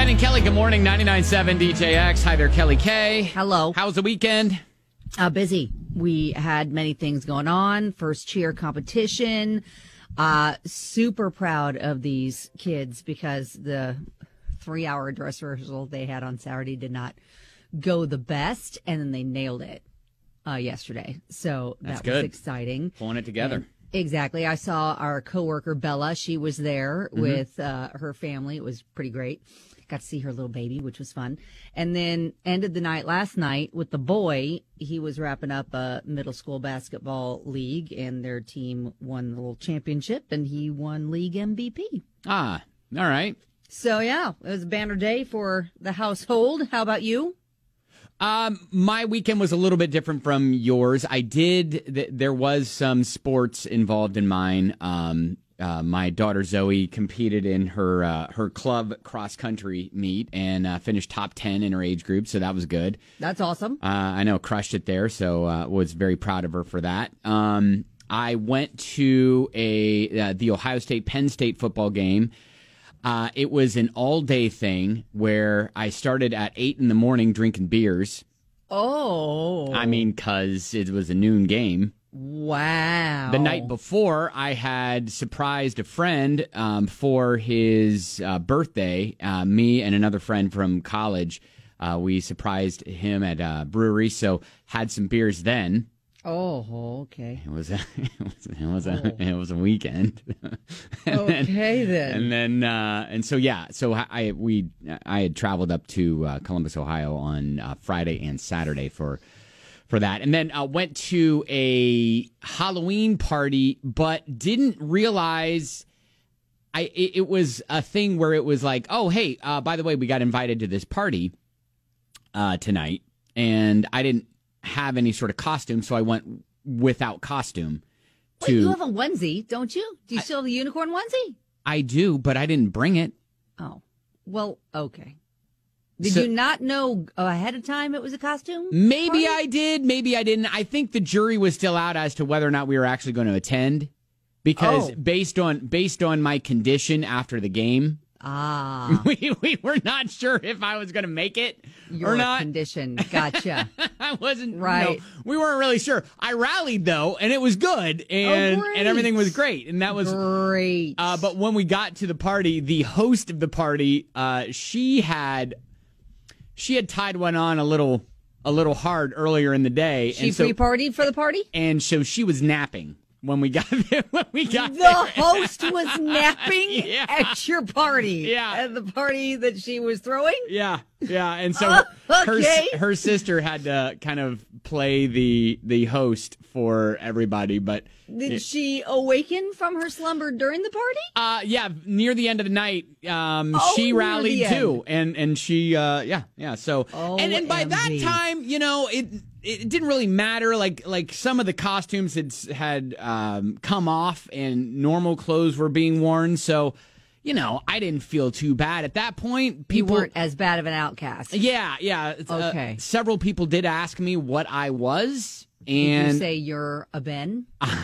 Jen and Kelly, good morning. 99.7 DJX. Hi there, Kelly K. Hello. How's the weekend? Busy. We had many things going on. First cheer competition. Super proud of these kids because the 3-hour dress rehearsal they had on Saturday did not go the best, and then they nailed it yesterday. So That's that good. was exciting. Pulling it together. And exactly. I saw our coworker Bella. She was there with her family. It was pretty great. Got to see her little baby, which was fun. And then ended the night last night with the boy. He was wrapping up a middle school basketball league, and their team won the little championship, and he won league MVP. All right. So, yeah, it was a banner day for the household. How about you? My weekend was a little bit different from yours. There was some sports involved in mine. My daughter Zoe competed in her club cross country meet and finished top 10 in her age group, so that was good. That's awesome. I know, crushed it there, so was very proud of her for that. I went to the Ohio State Penn State football game. It was an all-day thing where I started at 8 in the morning drinking beers. Oh. I mean, because it was a noon game. Wow. The night before, I had surprised a friend for his birthday. Me and another friend from college, we surprised him at a brewery, so had some beers then. Oh, okay. It was a weekend. Okay, then. So I had traveled up to Columbus, Ohio on Friday and Saturday for that, and then went to a Halloween party, but didn't realize it was a thing where it was like, oh, hey, by the way, we got invited to this party tonight, and I didn't have any sort of costume, so I went without costume. Wait, you have a onesie, don't you? Do you still have the unicorn onesie? I do, but I didn't bring it. Oh, well, okay. Did you not know ahead of time it was a costume? Maybe party? I did, maybe I didn't. I think the jury was still out as to whether or not we were actually going to attend, because based on my condition after the game, we were not sure if I was going to make it or not. Condition, gotcha. I wasn't right. We weren't really sure. I rallied though, and it was good, and everything was great, and that was great. But when we got to the party, the host of the party, she had tied one on a little hard earlier in the day. She pre-partied for the party, and so she was napping. When we got there, the host was napping yeah. at your party. Yeah. At the party that she was throwing? Yeah. And so her sister had to kind of play the host for everybody. But did she awaken from her slumber during the party? Yeah, near the end of the night, she rallied too. And she, yeah. So, and by that time, it didn't really matter. Like some of the costumes had come off and normal clothes were being worn. So, I didn't feel too bad at that point. People weren't as bad of an outcast. Yeah. Okay. Several people did ask me what I was. And did you say you're a Ben?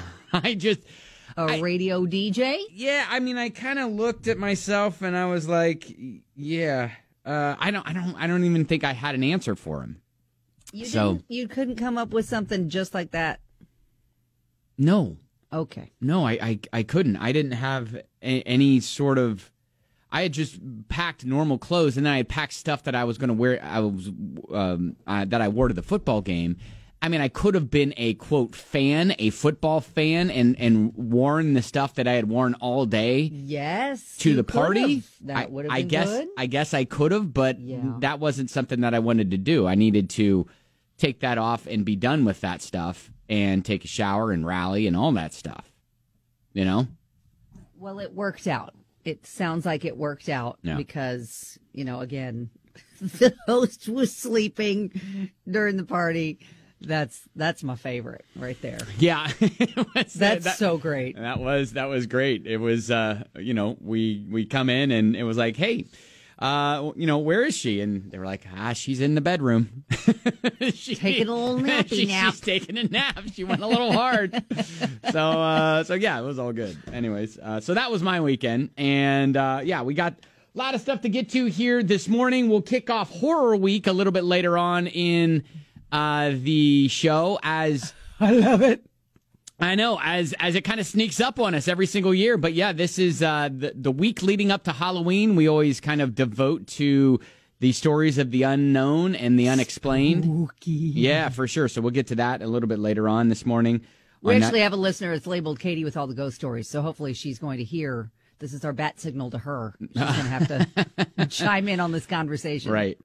A radio DJ? Yeah, I mean, I kind of looked at myself and I was like, yeah. I don't even think I had an answer for him. You couldn't come up with something just like that? No. Okay. No, I couldn't. I didn't have any sort of. I had just packed normal clothes, and then I had packed stuff that I was going to wear. That I wore to the football game. I mean, I could have been a quote fan, a football fan, and worn the stuff that I had worn all day. Yes, to the party. That would have been good. I guess I could have, but that wasn't something that I wanted to do. I needed to take that off and be done with that stuff and take a shower and rally and all that stuff. Well, it worked out. It sounds like it worked out because, again, the host was sleeping during the party. That's my favorite right there. Yeah. That's so great. That was great. It was, we come in and it was like, hey, where is she? And they were like, she's in the bedroom. Taking a little nap. She's taking a nap. She went a little hard. So yeah, it was all good. Anyways, so that was my weekend. And, we got A lot of stuff to get to here this morning. We'll kick off Horror Week a little bit later on in the show. As I love it. I know, as it kind of sneaks up on us every single year. But yeah, this is the week leading up to Halloween. We always kind of devote to the stories of the unknown and the unexplained. Spooky. Yeah, for sure. So we'll get to that a little bit later on this morning. We actually have a listener that's labeled Katie with all the ghost stories. So hopefully she's going to hear. This is our bat signal to her. She's going to have to chime in on this conversation. Right.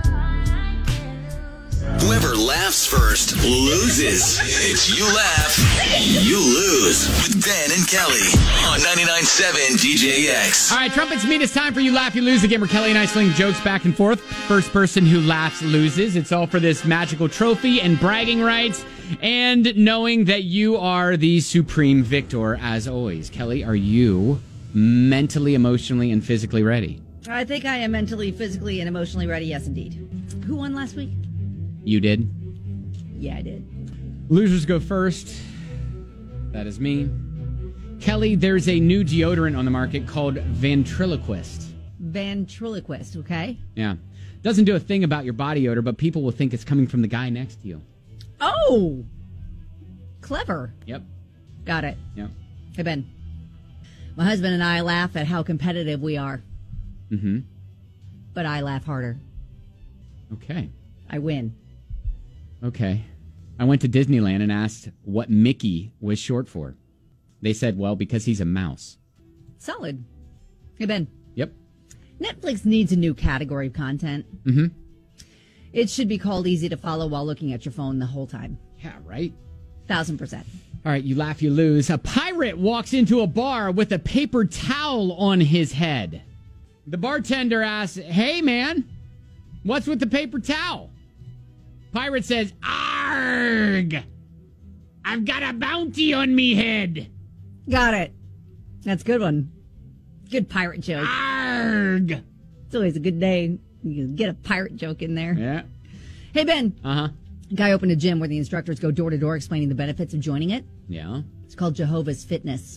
Whoever laughs first loses. It's You Laugh, You Lose with Dan and Kelly on 99.7 DJX. All right, trumpets mean it's time for You Laugh, You Lose. The game where Kelly and I sling jokes back and forth. First person who laughs loses. It's all for this magical trophy and bragging rights and knowing that you are the supreme victor as always. Kelly, are you mentally, emotionally, and physically ready? I think I am mentally, physically, and emotionally ready. Yes, indeed. Who won last week? You did. Yeah, I did. Losers go first. That is me. Kelly, there's a new deodorant on the market called Ventriloquist. Ventriloquist, okay? Yeah. Doesn't do a thing about your body odor, but people will think it's coming from the guy next to you. Oh! Clever. Yep. Got it. Yep. Hey, Ben. My husband and I laugh at how competitive we are. Mm-hmm. But I laugh harder. Okay. I win. Okay. I went to Disneyland and asked what Mickey was short for. They said, well, because he's a mouse. Solid. Hey, Ben. Yep. Netflix needs a new category of content. Mm-hmm. It should be called easy to follow while looking at your phone the whole time. Yeah, right? 1,000%. All right, you laugh, you lose. A pirate walks into a bar with a paper towel on his head. The bartender asks, hey, man, what's with the paper towel? Pirate says, arg! I've got a bounty on me head. Got it. That's a good one. Good pirate joke. Arg! It's always a good day. You can get a pirate joke in there. Yeah. Hey, Ben. Uh-huh. A guy opened a gym where the instructors go door to door explaining the benefits of joining it. Yeah. It's called Jehovah's Fitness.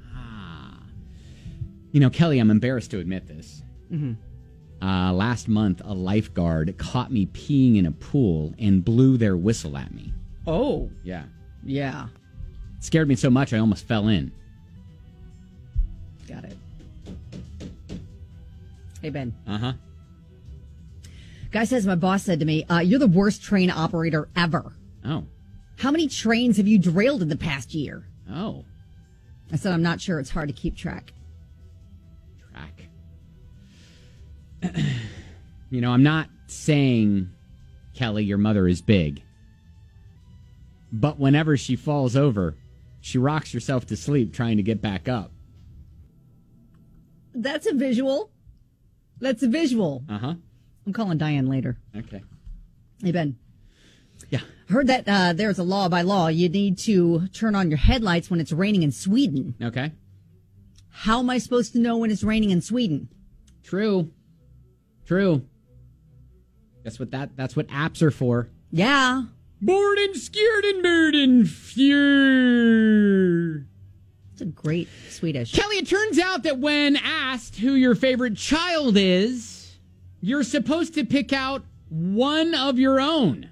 You know, Kelly, I'm embarrassed to admit this. Mm-hmm. Last month, a lifeguard caught me peeing in a pool and blew their whistle at me. Oh. Yeah. Yeah. It scared me so much I almost fell in. Got it. Hey, Ben. Uh-huh. Guy says, my boss said to me, you're the worst train operator ever. Oh. How many trains have you derailed in the past year? Oh. I said, I'm not sure. It's hard to keep track. You know, I'm not saying, Kelly, your mother is big. But whenever she falls over, she rocks herself to sleep trying to get back up. That's a visual. That's a visual. Uh-huh. I'm calling Diane later. Okay. Hey, Ben. Yeah. Heard that there's a law by law. You need to turn on your headlights when it's raining in Sweden. Okay. How am I supposed to know when it's raining in Sweden? True. That's what apps are for. Yeah. Bored and scared and bird and fear. It's a great Swedish. Kelly, it turns out that when asked who your favorite child is, you're supposed to pick out one of your own.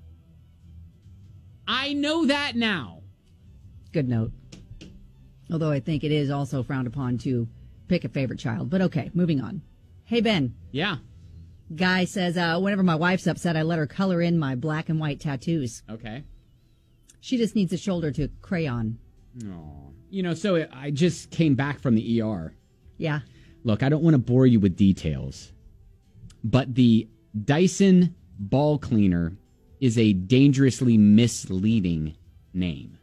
I know that now. Good note. Although I think it is also frowned upon to pick a favorite child. But okay, moving on. Hey, Ben. Yeah. Guy says, whenever my wife's upset, I let her color in my black and white tattoos. Okay. She just needs a shoulder to crayon. Oh. You know, so I just came back from the ER. Yeah. Look, I don't want to bore you with details, but the Dyson ball cleaner is a dangerously misleading name.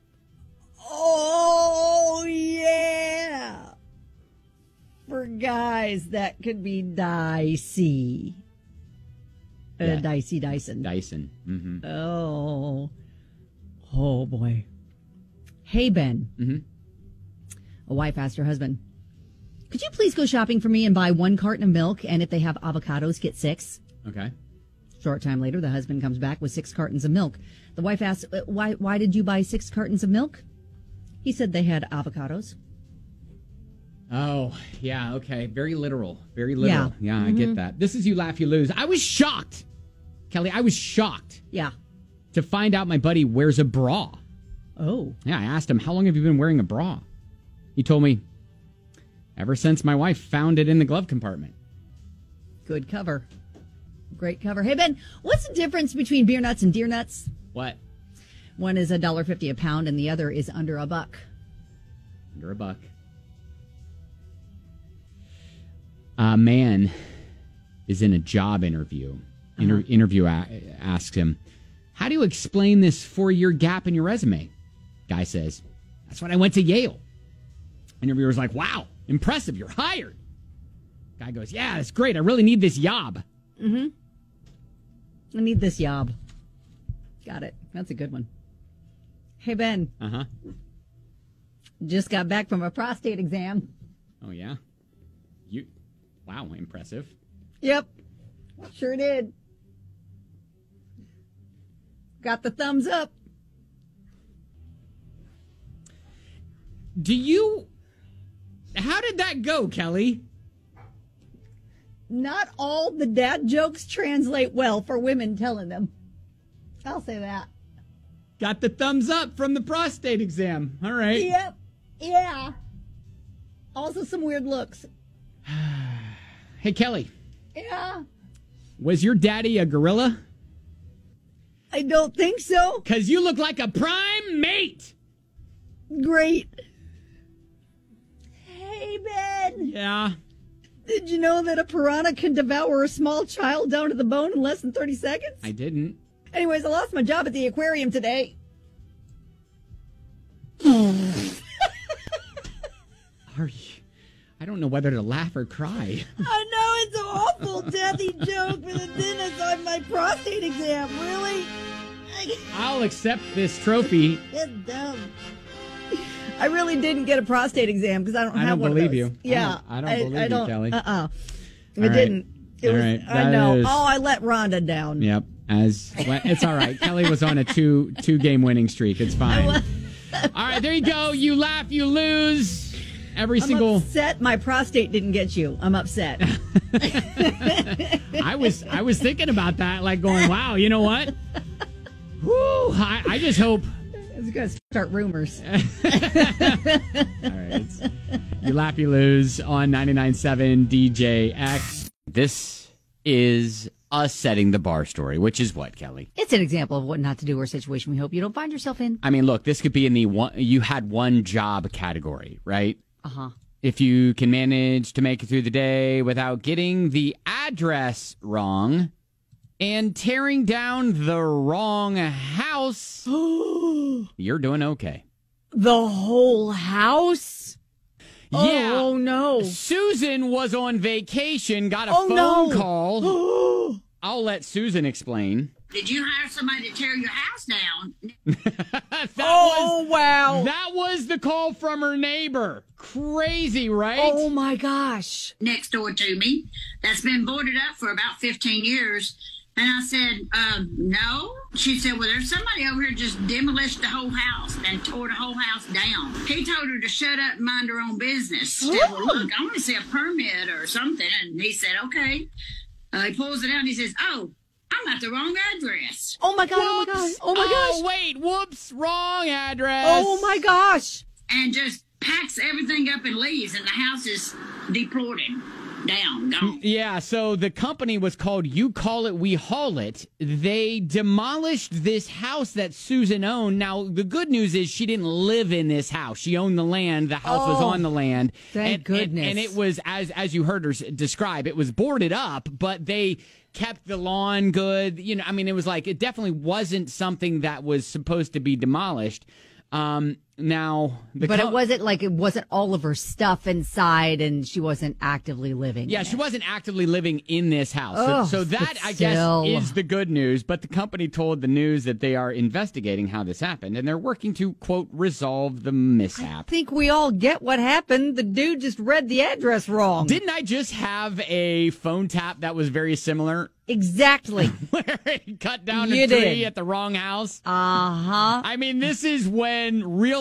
Oh, yeah. For guys, that could be dicey. Yeah. Dicey Dyson. Dyson. Mm-hmm. Oh boy. Hey, Ben. Mm-hmm. A wife asked her husband, could you please go shopping for me and buy 1 carton of milk? And if they have avocados, get 6. Okay. Short time later, the husband comes back with 6 cartons of milk. The wife asks, why did you buy 6 cartons of milk? He said they had avocados. Oh, yeah, okay. Very literal. Very literal. Yeah, I get that. This is You Laugh, You Lose. I was shocked, Kelly. I was shocked Yeah. to find out my buddy wears a bra. Oh. Yeah, I asked him, how long have you been wearing a bra? He told me, ever since my wife found it in the glove compartment. Good cover. Great cover. Hey, Ben, what's the difference between beer nuts and deer nuts? What? One is $1.50 a pound and the other is under $1. Under $1. A man is in a job interview. Interviewer asks him, how do you explain this 4-year gap in your resume? Guy says, that's when I went to Yale. Interviewer's like, wow, impressive, you're hired. Guy goes, yeah, that's great. I really need this job. I need this job. Got it. That's a good one. Hey, Ben. Uh-huh. Just got back from a prostate exam. Oh, yeah? Wow, impressive. Yep. Sure did. Got the thumbs up. How did that go, Kelly? Not all the dad jokes translate well for women telling them. I'll say that. Got the thumbs up from the prostate exam. All right. Yep. Yeah. Also some weird looks. Hey, Kelly, Yeah. was your daddy a gorilla? I don't think so. Because you look like a prime mate. Great. Hey, Ben. Yeah. Did you know that a piranha can devour a small child down to the bone in less than 30 seconds? I didn't. Anyways, I lost my job at the aquarium today. Are you? I don't know whether to laugh or cry. I know it's an awful deathy joke for the dentist on my prostate exam. Really? I'll accept this trophy. It's dumb. I really didn't get a prostate exam because I don't I have don't one believe of those. you. Yeah. I don't believe you, Kelly. I right. didn't. It All was, right. I That know. is- Oh, I let Rhonda down. Yep. It's all right. Kelly was on a two game winning streak. It's fine. All right, there you go. You laugh, you lose. Every I'm single. upset my prostate didn't get you. I'm upset. I was thinking about that, like going, wow, you know what? Woo! I just hope. It's going to start rumors. All right. You laugh, you lose on 99.7 DJX. This is us setting the bar story, which is what, Kelly? It's an example of what not to do or a situation we hope you don't find yourself in. I mean, look, this could be in the you had one job category, right? Uh-huh. If you can manage to make it through the day without getting the address wrong and tearing down the wrong house, you're doing okay. The whole house? Yeah. Oh, no. Susan was on vacation, got a phone call. I'll let Susan explain. Did you hire somebody to tear your house down? Wow. That was the call from her neighbor. Crazy, right? Oh, my gosh. Next door to me that's been boarded up for about 15 years. And I said, no. She said, well, there's somebody over here just demolished the whole house and tore the whole house down. He told her to shut up and mind her own business. She said, well, look, I want to see a permit or something. And he said, okay. He pulls it out and he says, oh, I'm at the wrong address. Oh, my God. Oh, my God. Oh, my gosh. Oh, wait. Whoops. Wrong address. Oh, my gosh. And just packs everything up and leaves, and the house is deplored down, gone. Yeah, so the company was called You Call It, We Haul It. They demolished this house that Susan owned. Now, the good news is she didn't live in this house. She owned the land. The house was on the land. Thank goodness. And it was, as you heard her describe, it was boarded up, but they kept the lawn good. You know, I mean, it was like, it definitely wasn't something that was supposed to be demolished. Now, But it wasn't all of her stuff inside, and she wasn't actively living. Yeah, in she it. wasn't actively living in this house. Oh, so that, but I still. guess, is the good news. But the company told the news that they are investigating how this happened, and they're working to, quote, resolve the I mishap. think we all get what happened. The dude just read the address wrong. Didn't I just have a phone tap that was very similar? Exactly. Where it cut down You a tree did. at the wrong house? Uh-huh. I mean, this is when real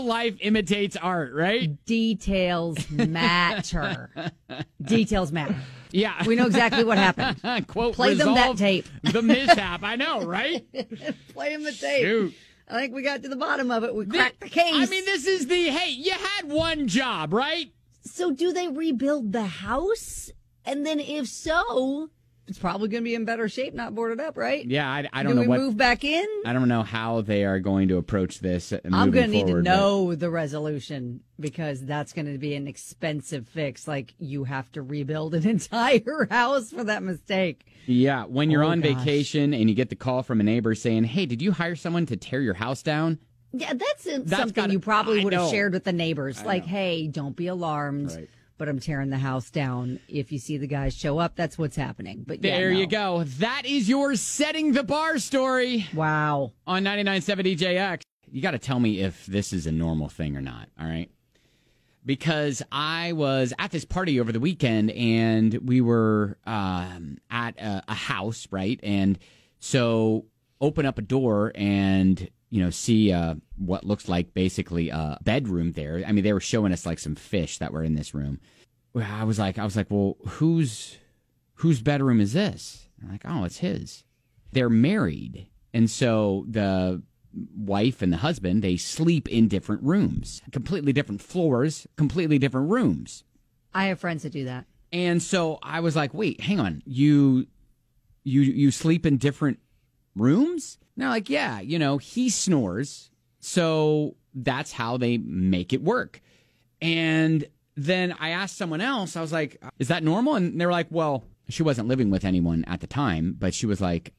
life imitates art, right? Details matter. Details matter. Yeah. We know exactly what happened. Quote, Play them that resolve tape. The mishap. I know, right? Play them the tape. Shoot. I think we got to the bottom of it. We cracked the case. I mean, this is hey, you had one job, right? So do they rebuild the house? And then if so, it's probably going to be in better shape, not boarded up, right? Yeah, I don't Do know we what. move back in? I don't know how they are going to approach this. I'm going to need to forward, know the resolution because that's going to be an expensive fix. Like you have to rebuild an entire house for that mistake. Yeah, when you're on gosh. vacation and you get the call from a neighbor saying, "Hey, did you hire someone to tear your house down?" Yeah, that's something gotta- you probably I would have know. shared with the neighbors. I Like, know. hey, don't be alarmed. Right. But I'm tearing the house down. If you see the guys show up, that's what's happening. But yeah, There no. you go. That is your setting the bar story Wow. on 99.7 DJX. You got to tell me if this is a normal thing or not, all right? Because I was at this party over the weekend, and we were at a house, right? And so open up a door and, see what looks like basically a bedroom there. I mean, they were showing us like some fish that were in this room. I was like, well, whose bedroom is this? And I'm like, oh, it's his. They're married. And so the wife and the husband, they sleep in different rooms, completely different floors, completely different rooms. I have friends that do that. And so I was like, wait, hang on. You sleep in different rooms? And they're like, yeah, he snores. So that's how they make it work. And then I asked someone else, I was like, is that normal? And they were like, well, she wasn't living with anyone at the time, but she was like,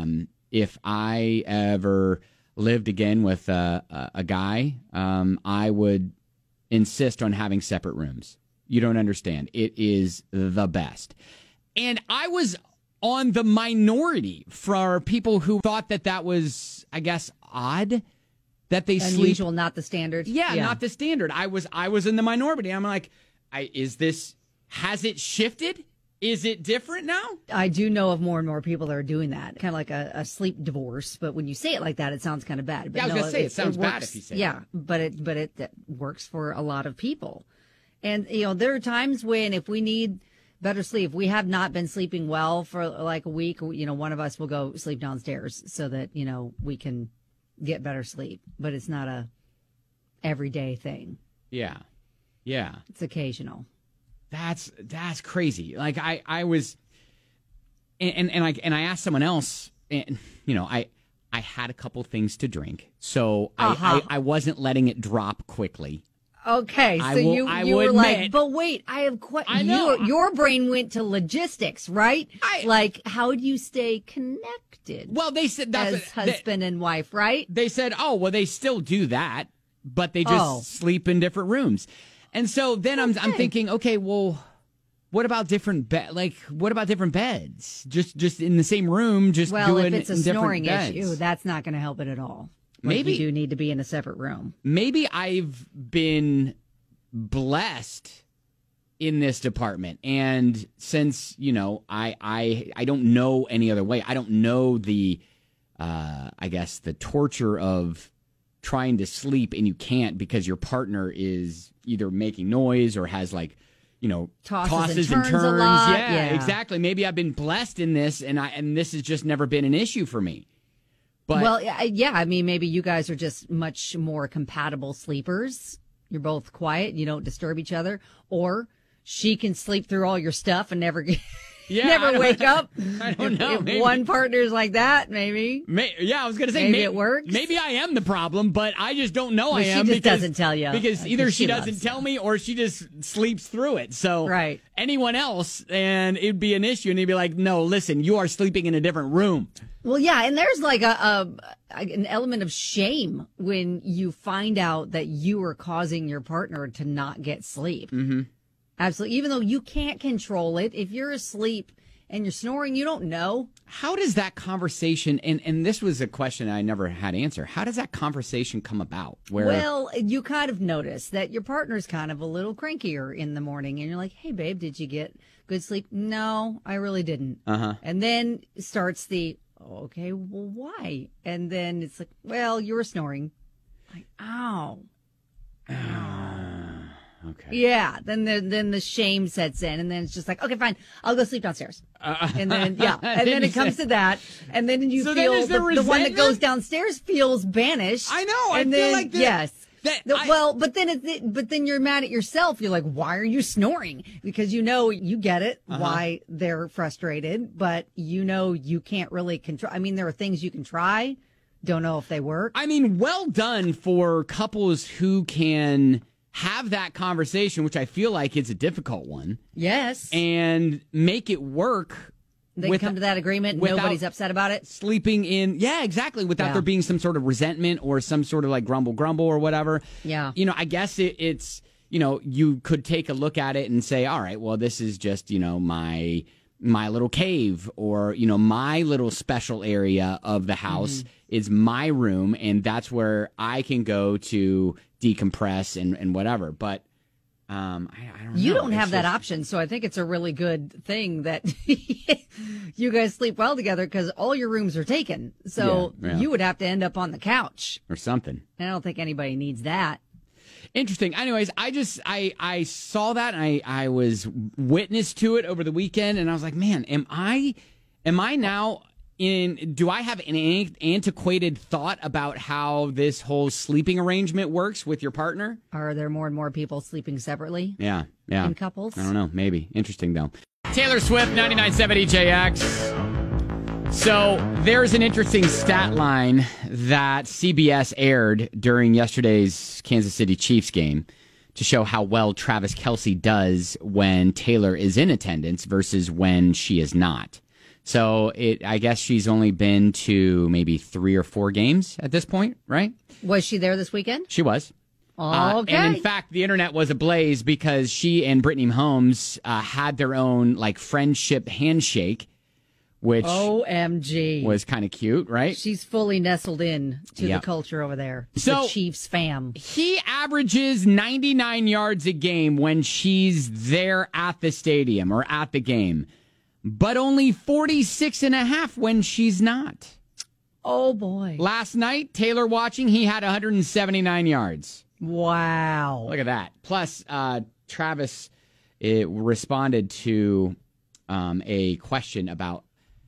if I ever lived again with a guy, I would insist on having separate rooms. You don't understand. It is the best. And I was on the minority for people who thought that was, I guess, odd that they sleep. Unusual, not the standard. Yeah, not the standard. I was in the minority. I'm like, has it shifted? Is it different now? I do know of more and more people that are doing that. Kind of like a sleep divorce. But when you say it like that, it sounds kind of bad. But Yeah, I was no, going to say, it sounds bad works. if you say Yeah, but it works for a lot of people. And, there are times when if we need better sleep, if we have not been sleeping well for like a week, one of us will go sleep downstairs so that, we can get better sleep. But it's not a everyday thing. Yeah. Yeah. It's occasional. That's crazy. Like I was, and I asked someone else, and I had a couple things to drink, so I wasn't letting it drop quickly. Okay, so I you will were like, admit- but wait, I have I know. your brain went to logistics, right? Like, how do you stay connected? Well, they said that's as husband and wife, right? They said, oh, well, they still do that, but they just sleep in different rooms. And so then I'm thinking, okay, well, what about different what about different beds? Just in the same room, just doing if it's a in different snoring beds. issue, that's not going to help it at all. Maybe you do need to be in a separate room. Maybe I've been blessed in this department, and since I don't know any other way. I don't know the I guess the torture of trying to sleep and you can't because your partner is either making noise or has tosses and turns. a lot. Yeah, exactly. Maybe I've been blessed in this, and this has just never been an issue for me. But Well, yeah, I mean, maybe you guys are just much more compatible sleepers. You're both quiet. You don't disturb each other. Or she can sleep through all your stuff and never never wake up. I don't know. If Maybe. one partner's like that, maybe. I was going to say Maybe it works. Maybe I am the problem, but I just don't know I She am. just doesn't tell you. Because either she loves doesn't you. tell me or she just sleeps through it. So Right. anyone else, and it'd be an issue, and they'd be like, no, listen, you are sleeping in a different room. Well, yeah, and there's like an element of shame when you find out that you are causing your partner to not get sleep. Mm-hmm. Absolutely. Even though you can't control it, if you're asleep and you're snoring, you don't know. How does that conversation, and this was a question I never had answer, how does that conversation come about? Well, you kind of notice that your partner's kind of a little crankier in the morning, and you're like, hey, babe, did you get good sleep? No, I really didn't. Uh-huh. And then starts the, okay, well, why? And then it's like, well, you were snoring. Like, ow. Okay. Yeah, then the shame sets in, and then it's just like, okay, fine, I'll go sleep downstairs. And then and then it comes to that, and then you So feel then is there the one that resentment? goes downstairs feels banished. I know. I And feel then, like yes. that- But then you're mad at yourself. You're like, why are you snoring? Because you get it why they're frustrated, but you can't really control. I mean, there are things you can try. Don't know if they work. I mean, well done for couples who can have that conversation, which I feel like is a difficult one, Yes, and make it work. they can come to that agreement. without Nobody's upset about it. Sleeping in, yeah, exactly, without Yeah. there being some sort of resentment or some sort of like grumble or whatever. Yeah. I guess it's, you could take a look at it and say, all right, well, this is just, my little cave, or, my little special area of the house is my room, and that's where I can go to decompress and whatever. But I don't know. You don't have It's that just- option, so I think it's a really good thing that you guys sleep well together because all your rooms are taken. So Yeah. you would have to end up on the couch. or something. And I don't think anybody needs that. Interesting. Anyways, I saw that, and I was witness to it over the weekend, and I was like, man, am I now do I have an antiquated thought about how this whole sleeping arrangement works with your partner? Are there more and more people sleeping separately Yeah. in couples? I don't know. Maybe. Interesting, though. Taylor Swift, 99.7 EJX. So there's an interesting stat line that CBS aired during yesterday's Kansas City Chiefs game to show how well Travis Kelce does when Taylor is in attendance versus when she is not. So I guess she's only been to maybe 3 or 4 games at this point, right? Was she there this weekend? She was. Okay. And in fact, the internet was ablaze because she and Brittany Mahomes had their own like friendship handshake, which OMG. was kind of cute, right? She's fully nestled in to Yep. the culture over there. So- the Chiefs fam. He averages 99 yards a game when she's there at the stadium or at the game, but only 46 and a half when she's not. Oh, boy. Last night, Taylor watching, he had 179 yards. Wow. Look at that. Plus, Travis responded to a question about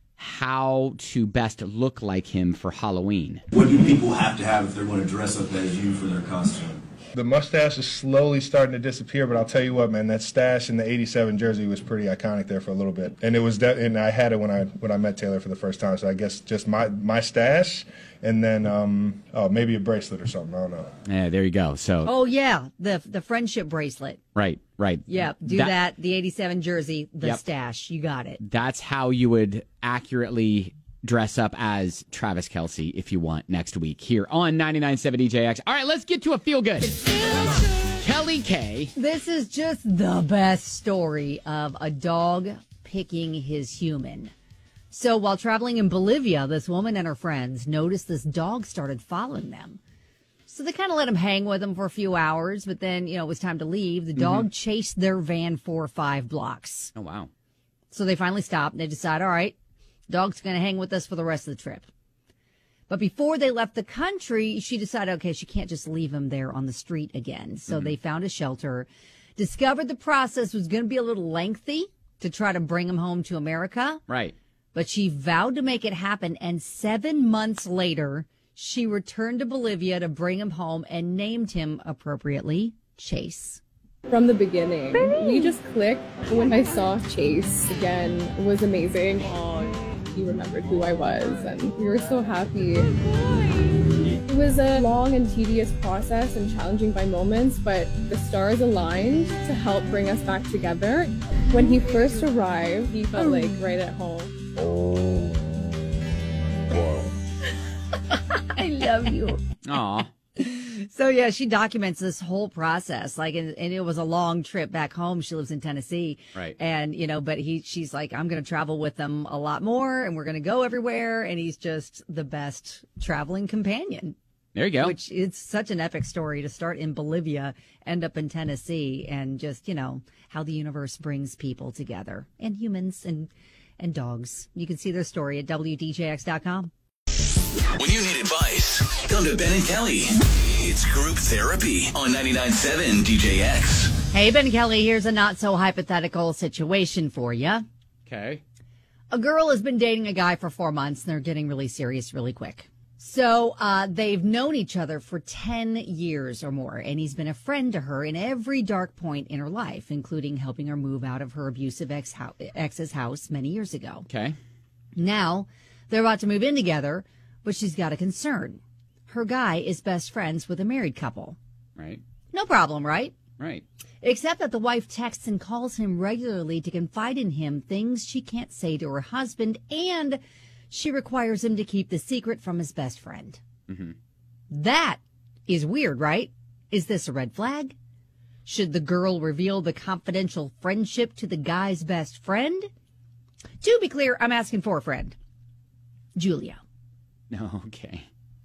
how to best look like him for Halloween. What do people have to have if they're going to dress up as you for their costume? The mustache is slowly starting to disappear, but I'll tell you what, man, that stash in the '87 jersey was pretty iconic there for a little bit, and it was and I had it when I met Taylor for the first time. So I guess just my stash, and then maybe a bracelet or something. I don't know. Yeah, there you go. So, Oh, yeah. The friendship bracelet. right. Yeah. Do that. The 87 jersey, the Yep. stash. You got it. That's how you would accurately dress up as Travis Kelce if you want next week here on 99.7 EJX. All right, let's get to a feel good. Kelly K. This is just the best story of a dog picking his human. So while traveling in Bolivia, this woman and her friends noticed this dog started following them. So they kind of let him hang with them for a few hours, but then, it was time to leave. The dog chased their van for 5 blocks. Oh, wow. So they finally stopped and they decide, all right, dog's going to hang with us for the rest of the trip. But before they left the country, she decided, okay, she can't just leave him there on the street again. So they found a shelter, discovered the process was going to be a little lengthy to try to bring him home to America. Right. But she vowed to make it happen. And 7 months later, she returned to Bolivia to bring him home and named him appropriately Chase. From the beginning, we just clicked. When I saw Chase again, it was amazing. He remembered who I was, and we were so happy. It was a long and tedious process and challenging by moments, but the stars aligned to help bring us back together. When he first arrived, he felt like right at home. I love you. Aw. So yeah, she documents this whole process. And it was a long trip back home. She lives in Tennessee. Right. And, but she's like, I'm going to travel with them a lot more and we're going to go everywhere. And he's just the best traveling companion, There you go. which it's such an epic story to start in Bolivia, end up in Tennessee, and just, how the universe brings people together, and humans and dogs. You can see their story at WDJX.com. When you need advice, come to Ben and Kelly. It's It's group therapy on 99.7 DJX. Hey, Ben Kelly, here's a not so hypothetical situation for you. Okay. A girl has been dating a guy for 4 months, and they're getting really serious really quick. So they've known each other for 10 years or more, and he's been a friend to her in every dark point in her life, including helping her move out of her abusive ex's house many years ago. Okay. Now, they're about to move in together, but she's got a concern. Her guy is best friends with a married couple. Right. No problem, right? Right. Except that the wife texts and calls him regularly to confide in him things she can't say to her husband, and she requires him to keep the secret from his best friend. Mm-hmm. That is weird, right? Is this a red flag? Should the girl reveal the confidential friendship to the guy's best friend? To be clear, I'm asking for a friend. Julia. No, okay.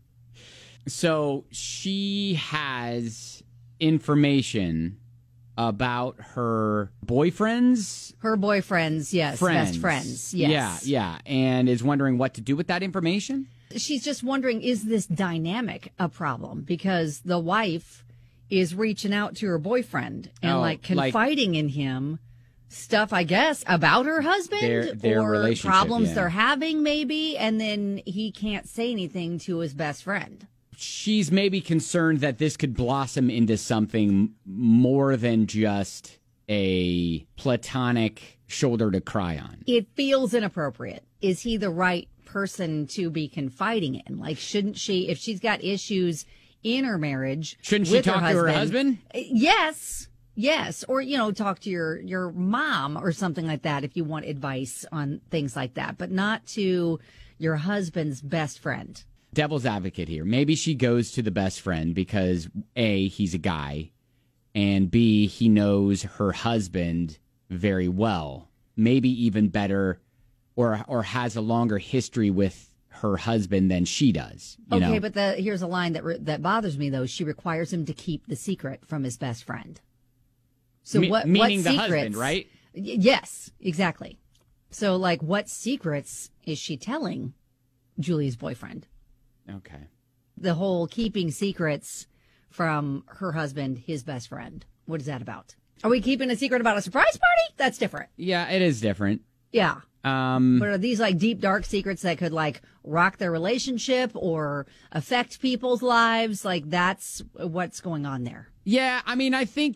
So she has information about her boyfriend's Her boyfriend's, yes, friends. best friends, yes. Yeah, and is wondering what to do with that information? She's just wondering, is this dynamic a problem? Because the wife is reaching out to her boyfriend and confiding in him stuff, I guess, about her husband their or relationship, problems yeah. they're having maybe, and then he can't say anything to his best friend. She's maybe concerned that this could blossom into something more than just a platonic shoulder to cry on. It feels inappropriate. Is he the right person to be confiding in? Like, shouldn't she, if she's got issues in her marriage, shouldn't she talk to her husband? Yes. Or, talk to your mom or something like that if you want advice on things like that, but not to your husband's best friend. Devil's advocate here. Maybe she goes to the best friend because A, he's a guy, and B, he knows her husband very well. Maybe even better, or has a longer history with her husband than she does. You know? But here's a line that bothers me, though. She requires him to keep the secret from his best friend. So meaning what the secrets, husband, right? Yes, exactly. So, what secrets is she telling Julie's boyfriend? Okay. The whole keeping secrets from her husband, his best friend. What is that about? Are we keeping a secret about a surprise party? That's different. Yeah, it is different. Yeah. But are these deep, dark secrets that could rock their relationship or affect people's lives? That's what's going on there. Yeah, I mean, I think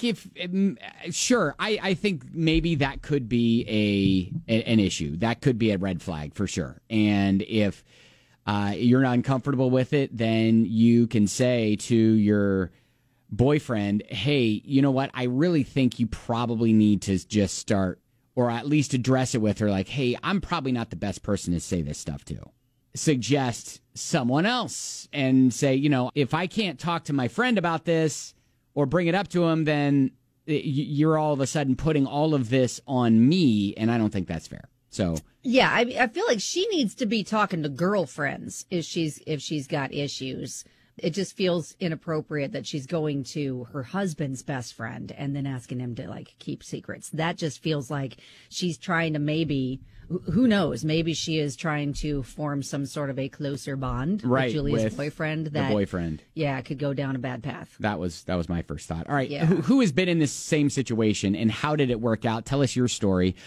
I think maybe that could be an issue. That could be a red flag for sure. And if you're not uncomfortable with it, then you can say to your boyfriend, hey, you know what? I really think you probably need to just start, or at least address it with her, hey, I'm probably not the best person to say this stuff to. Suggest someone else and say, if I can't talk to my friend about this or bring it up to him, then you're all of a sudden putting all of this on me, and I don't think that's fair. So yeah, I feel like she needs to be talking to girlfriends if she's got issues. It just feels inappropriate that she's going to her husband's best friend and then asking him to keep secrets. That just feels like she's trying to maybe, who knows, maybe she is trying to form some sort of a closer bond with Julia's boyfriend. The boyfriend. Yeah, could go down a bad path. That was my first thought. All right, yeah. Who has been in this same situation and how did it work out? Tell us your story.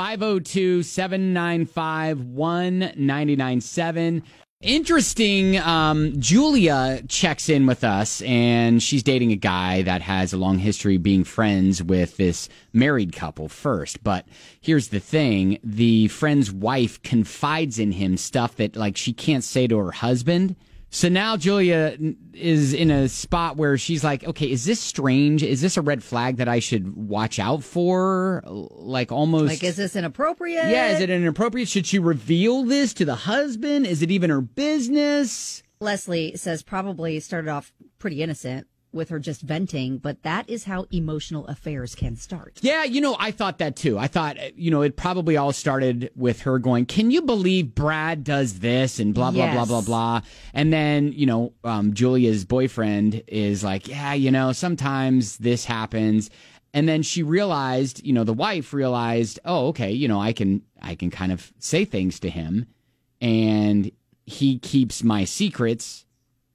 502-795-1997. Interesting. Julia checks in with us, and she's dating a guy that has a long history being friends with this married couple first. But here's the thing. The friend's wife confides in him stuff that she can't say to her husband. So now Julia is in a spot where she's like, okay, is this strange? Is this a red flag that I should watch out for? Almost. Is this inappropriate? Yeah, is it inappropriate? Should she reveal this to the husband? Is it even her business? Leslie says probably started off pretty innocent with her just venting, but that is how emotional affairs can start. Yeah, I thought that too. I thought, it probably all started with her going, can you believe Brad does this and blah, blah, yes. blah, blah, blah. And then, Julia's boyfriend is like, yeah, sometimes this happens. And then she realized, the wife realized, oh, okay, I can kind of say things to him and he keeps my secrets.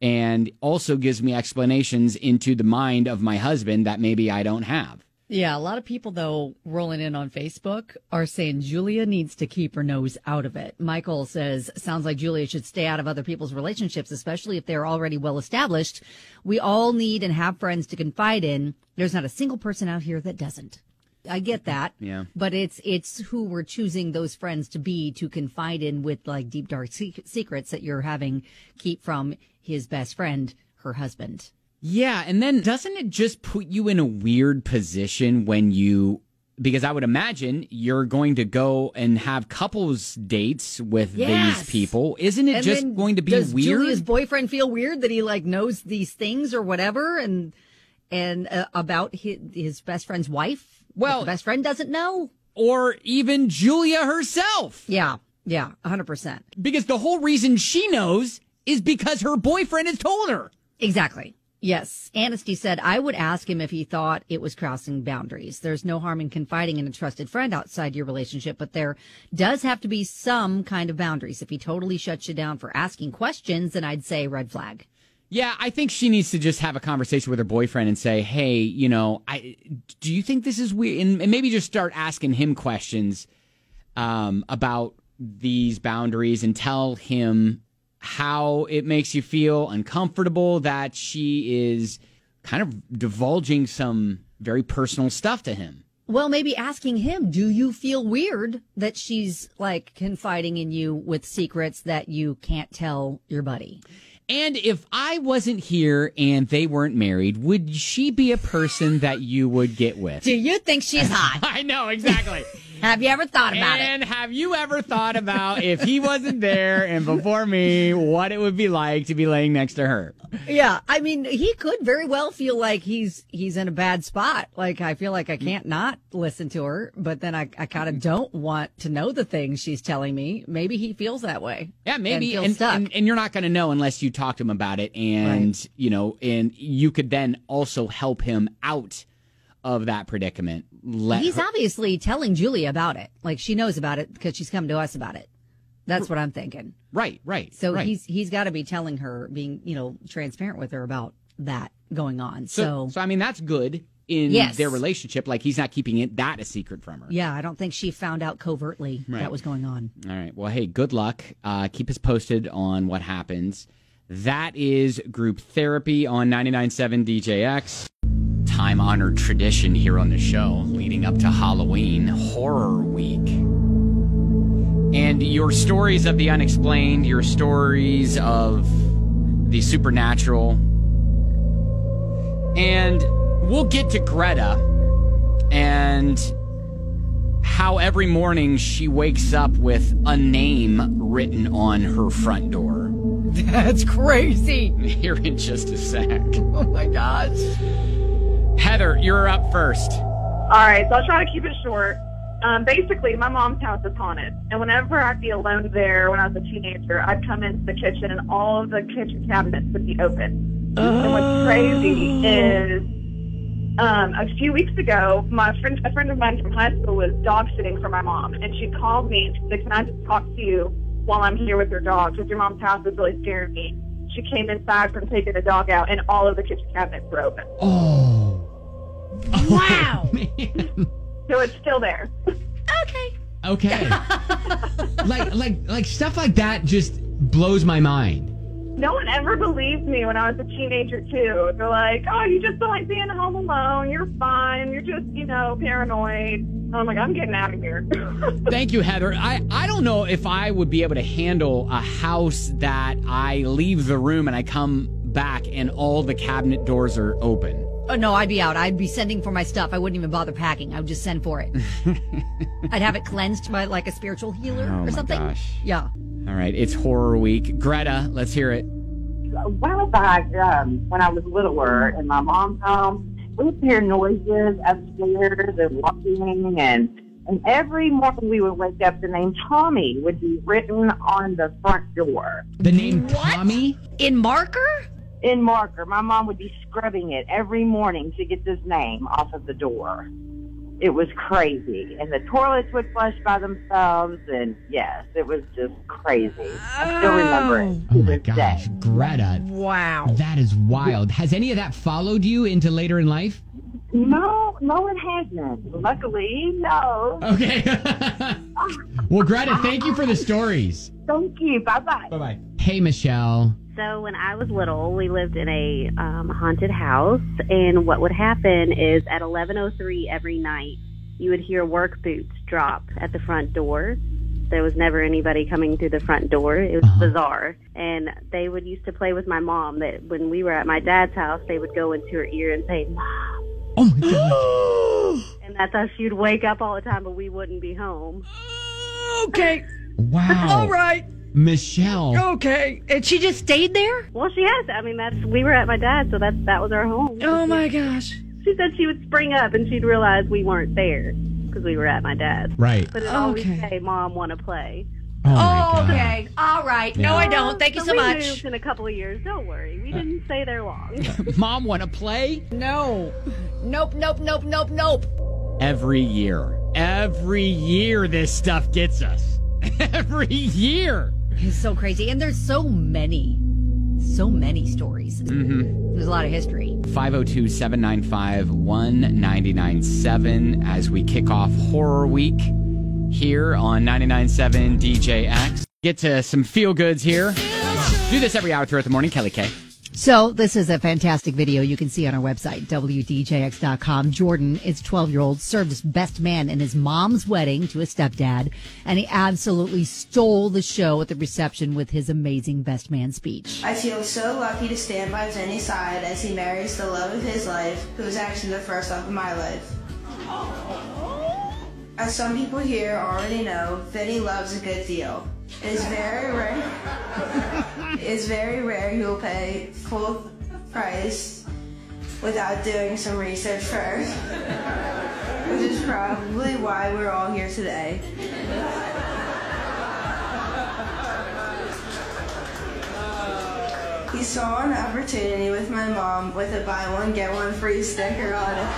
and also gives me explanations into the mind of my husband that maybe I don't have. Yeah, a lot of people, though, rolling in on Facebook are saying Julia needs to keep her nose out of it. Michael says, sounds like Julia should stay out of other people's relationships, especially if they're already well established. We all need and have friends to confide in. There's not a single person out here that doesn't. I get that. Yeah. But it's who we're choosing those friends to be, to confide in with like deep, dark secrets that you're having keep from his best friend, her husband. Yeah, and then doesn't it just put you in a weird position because I would imagine you're going to go and have couples dates with these people. Isn't it just going to be does weird? Julia's boyfriend feel weird that he like knows these things or whatever and about his best friend's wife? Well, the best friend doesn't know? Or even Julia herself. Yeah, 100%. Because the whole reason she knows is because her boyfriend has told her. Exactly. Yes. Anasty said, I would ask him if he thought it was crossing boundaries. There's no harm in confiding in a trusted friend outside your relationship, but there does have to be some kind of boundaries. If he totally shuts you down for asking questions, then I'd say red flag. Yeah, I think she needs to just have a conversation with her boyfriend and say, hey, do you think this is weird? And maybe just start asking him questions about these boundaries and tell him how it makes you feel uncomfortable that she is kind of divulging some very personal stuff to him. Well, maybe asking him, do you feel weird that she's like confiding in you with secrets that you can't tell your buddy? And if I wasn't here and they weren't married, would she be a person that you would get with? Do you think she's hot? I know, exactly. Have you ever thought about it? And have you ever thought about if he wasn't there and before me, what it would be like to be laying next to her? Yeah, I mean, he could very well feel like he's in a bad spot. Like, I feel like I can't not listen to her, but then I kind of don't want to know the things she's telling me. Maybe he feels that way. Yeah, maybe. And, and you're not going to know unless you talk to him about it. And, right. And you could then also help him out of that predicament. He's obviously telling Julia about it. Like, she knows about it because she's come to us about it. That's what I'm thinking. Right. So right. he's got to be telling her, being, transparent with her about that going on. So I mean, that's good in their relationship. Like, he's not keeping that a secret from her. Yeah, I don't think she found out covertly that was going on. All right. Well, hey, good luck. Keep us posted on what happens. That is Group Therapy on 99.7 DJX. Time-honored tradition here on the show, leading up to Halloween, Horror Week. And your stories of the unexplained, your stories of the supernatural. And we'll get to Greta and how every morning she wakes up with a name written on her front door. That's crazy. Here in just a sec. Oh, my gosh. Heather, you're up first. All right, so I'll try to keep it short. Basically, my mom's house is haunted. And whenever I'd be alone there when I was a teenager, I'd come into the kitchen and all of the kitchen cabinets would be open. And what's crazy is a few weeks ago, a friend of mine from high school was dog sitting for my mom. And she called me and she said, can I just talk to you while I'm here with your dog? Because your mom's house is really scaring me. She came inside from taking the dog out, and all of the kitchen cabinets were open. Oh. Wow. Man. So it's still there. Okay. like stuff like that just blows my mind. No one ever believed me when I was a teenager, too. They're like, oh, you just don't like being home alone. You're fine. You're just, paranoid. And I'm like, I'm getting out of here. Thank you, Heather. I don't know if I would be able to handle a house that I leave the room and I come back and all the cabinet doors are open. Oh, no, I'd be out. I'd be sending for my stuff. I wouldn't even bother packing. I would just send for it. I'd have it cleansed by like a spiritual healer or something. Gosh. Yeah. All right, it's Horror Week. Greta, let's hear it. A while back, when I was littler in my mom's home, we would hear noises upstairs and walking, and every morning we would wake up, the name Tommy would be written on the front door. The name Tommy? In marker? In marker. My mom would be scrubbing it every morning to get this name off of the door. it was crazy. And the toilets would flush by themselves. And yes, it was just crazy. I still remember it. Oh my gosh, Greta. Wow. That is wild. Has any of that followed you into later in life? No, it hasn't. Luckily, no. Okay. Well, Greta, thank you for the stories. Thank you. Bye-bye. Bye-bye. Hey, Michelle. So when I was little, we lived in a haunted house, and what would happen is at 11:03 every night, you would hear work boots drop at the front door. There was never anybody coming through the front door. It was bizarre. And they would used to play with my mom that when we were at my dad's house, they would go into her ear and say, "Mom." Oh, my God. And that's how she'd wake up all the time, but we wouldn't be home. Okay. Wow. All right. Michelle. Okay. And she just stayed there? Well, she has. I mean, we were at my dad's, so that was our home. Oh, my gosh. She said she would spring up and she'd realize we weren't there because we were at my dad's. Right. But it always say, "Mom, want to play." Oh, okay. All right. No, I don't. Thank you so much. We moved in a couple of years. Don't worry. We didn't stay there long. Mom, want to play? No. Nope. Every year this stuff gets us. Every year. It's so crazy. And there's so many stories. Mm-hmm. There's a lot of history. 502-795-1997 as we kick off Horror Week here on 99.7 DJX. Get to some feel goods here. Do this every hour throughout the morning. Kelly K. So this is a fantastic video you can see on our website, WDJX.com. Jordan is 12-year-old, served as best man in his mom's wedding to his stepdad, and he absolutely stole the show at the reception with his amazing best man speech. I feel so lucky to stand by Vinny's side as he marries the love of his life, who is actually the first love of my life. As some people here already know, Vinny loves a good deal. It is very rare he will pay full price without doing some research first, which is probably why we're all here today. He saw an opportunity with my mom with a buy one, get one free sticker on it.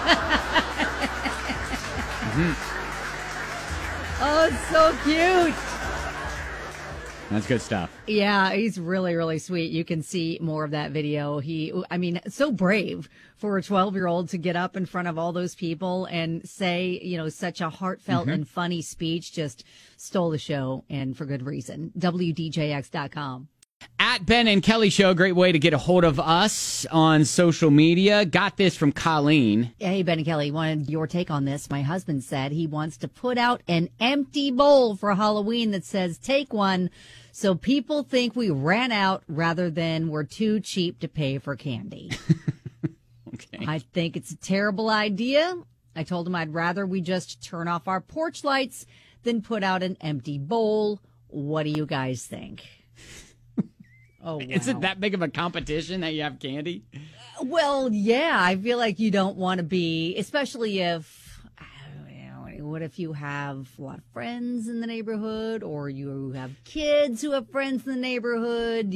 Oh, it's so cute. That's good stuff. Yeah, he's really, really sweet. You can see more of that video. So brave for a 12-year-old to get up in front of all those people and say, such a heartfelt and funny speech. Just stole the show, and for good reason. WDJX.com. At Ben and Kelly Show, great way to get a hold of us on social media. Got this from Colleen. Hey, Ben and Kelly, wanted your take on this. My husband said he wants to put out an empty bowl for Halloween that says, "Take one," so people think we ran out rather than we're too cheap to pay for candy. Okay. I think it's a terrible idea. I told him I'd rather we just turn off our porch lights than put out an empty bowl. What do you guys think? Oh, wow. Is it that big of a competition that you have candy? Well, yeah, I feel like you don't want to be, especially if, what if you have a lot of friends in the neighborhood, or you have kids who have friends in the neighborhood?